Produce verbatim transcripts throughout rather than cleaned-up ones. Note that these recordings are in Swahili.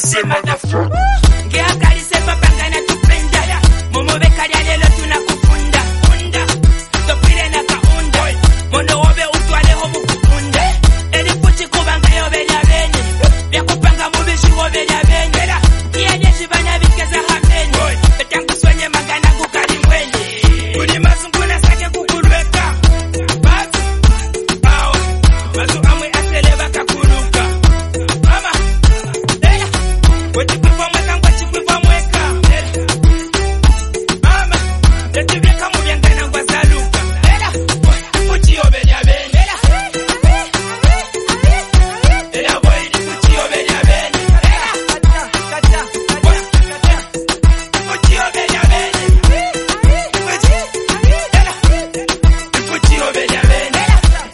Massive motherfucker. Ngia kali sepa panga na tupenda. Momo bekali alelo tunakufunda. Funda. Topile na kaunda. Mono obe utwale homu kufunda. Eni puchi kubanga yo benya benye. Bia kupanga mubishi wo benya benye. Kia nyeshi banya vikeza hameni. Betangu swenye magana kukali mwenye. Kuni mazunguna sake kukulweka. Bazu. Awa. Bazu amwe aseleva kakuluka. Mama. Dela. Weti kwifa mweka ngwachi kwifa mweka. Dela. Mama. Deti vyeka mubyangana ngwa zaluka. Dela. Kuchi obenya benye. Dela. Dela boy di kuchi obenya benye. Dela. Kuchi obenya benye. Kuchi. Dela. Kuchi obenya benye.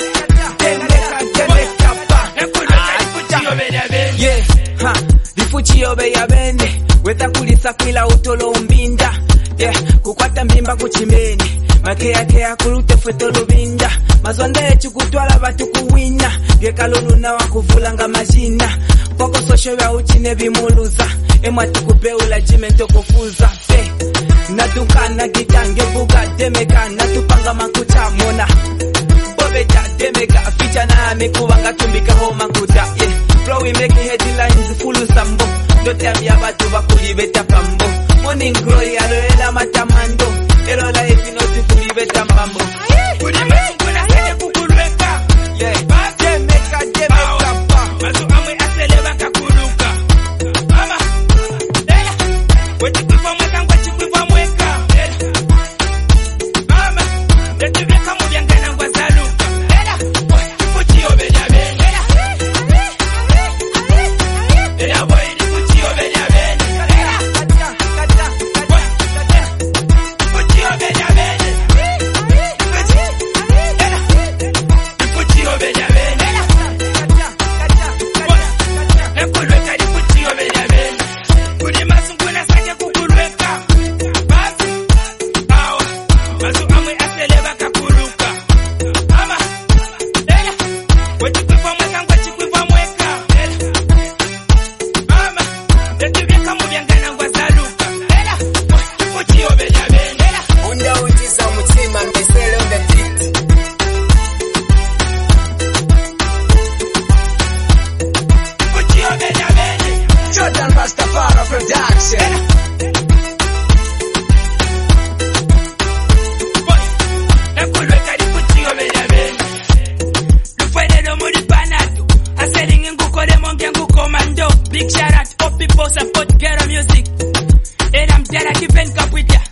Yeah, ha, vifuchi yobe ya bene weta kulisa kwila utolo umbinda. Yeah, kukwata mbimba kuchimene makea kea kulute fwetolo binda. Mazwanda echu kutwala batu kuwina gekalulu na wakuvulanga majina. Poko sosho ya uchine bimuluza emwati kubeula jimento kufuza. Hey, nadukana gitange buga demeka natupanga makuta mona. Bobeta demeka ficha na amekuwanga tumbika homa kuta. Yeah, flow we make headlines full sambo. Don't tell me about to bakulibeta pambo. Morning glory aloela matamando. Elo life no to kulibeta mambo. Kuni mazunguna sake kukulweka. Yeah, demeka demeka pa. Mazu amwe aseleva kakuluka. Mama. Dela. Weti kwifa mweka ngwachi kwifa mweka. Dela. Mama. Deti vyeka mubyangana ngwa zaluka. Dela. Kuchi obenya benye. Dela. Dela boy di kuchi obenya benye. Dela. Kuchi obenya benye. Kuchi. Dela. Kuchi obenya benye. Nakulweka di kuchi obenya benye. Kuni mazunguna sake kukulweka. Bazu. Awa. Mazu amwe aseleva kakuluka. Mama. Dela. Weti kwifa mweka ngwachi kwifa mweka. Dela. Mama. Deti vyeka mubyangana ngwa zaluka. Dela. Kuchi obenya benye. Dela. Unda ujiza mutima mbesele on the beat. Kuchi obenya benye. Jordan Rastafari production. Nakulweka di kuchi obenya benye. Lufwele muri panado. Aselingi ngukole monge ngukomando. Big shout out all people support ghetto music. And I'm Jara Kipen Kapwita.